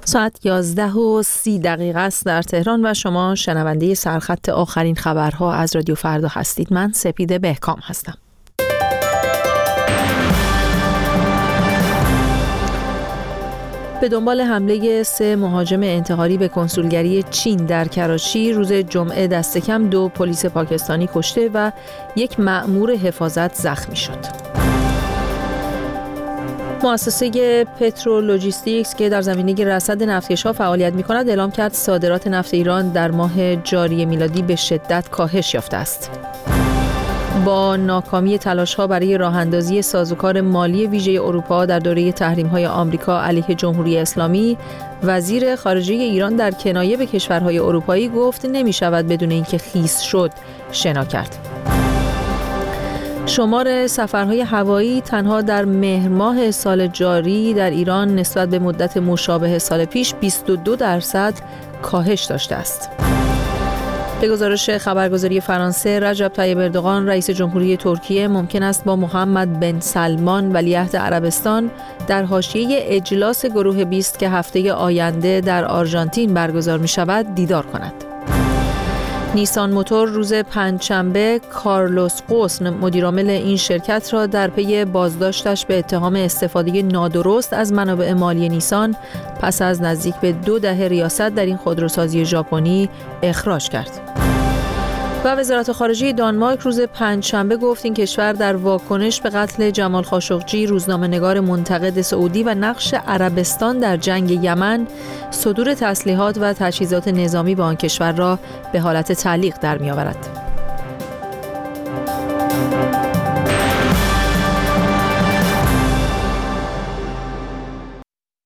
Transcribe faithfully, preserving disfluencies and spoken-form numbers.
ساعت یازده و سی دقیقه است در تهران و شما شنونده سرخط آخرین خبرها از رادیو فردا هستید. من سپیده بهکام هستم. به دنبال حمله سه مهاجم انتحاری به کنسولگری چین در کراچی، روز جمعه دست کم دو پلیس پاکستانی کشته و یک مأمور حفاظت زخمی شد. مؤسسه پترولوژیستیکس که در زمینه رصد نفتکش‌ها فعالیت می‌کند اعلام کرد صادرات نفت ایران در ماه جاری میلادی به شدت کاهش یافته است. با ناکامی تلاش‌ها برای راه‌اندازی سازوکار مالی ویژه اروپا در دوره تحریم‌های آمریکا علیه جمهوری اسلامی، وزیر خارجه ایران در کنایه به کشورهای اروپایی گفت نمی‌شود بدون اینکه خیس شد شنا کرد. شمار سفرهای هوایی تنها در مهر ماه سال جاری در ایران نسبت به مدت مشابه سال پیش بیست و دو درصد کاهش داشته است. به گزارش خبرگزاری فرانسه، رجب طیب اردوغان رئیس جمهوری ترکیه ممکن است با محمد بن سلمان ولیعهد عربستان در حاشیه اجلاس گروه بیست که هفته آینده در آرژانتین برگزار می شود دیدار کند. نیسان موتور روز پنجشنبه کارلوس قوسن مدیرعامل این شرکت را در پی بازداشتش به اتهام استفاده نادرست از منابع مالی نیسان پس از نزدیک به دو دهه ریاست در این خودروسازی ژاپنی اخراج کرد. و وزارت خارجه دانمارک روز پنجشنبه گفت این کشور در واکنش به قتل جمال خاشقجی، روزنامه‌نگار منتقد سعودی و نقش عربستان در جنگ یمن، صدور تسلیحات و تجهیزات نظامی به آن کشور را به حالت تعلیق در می‌آورد.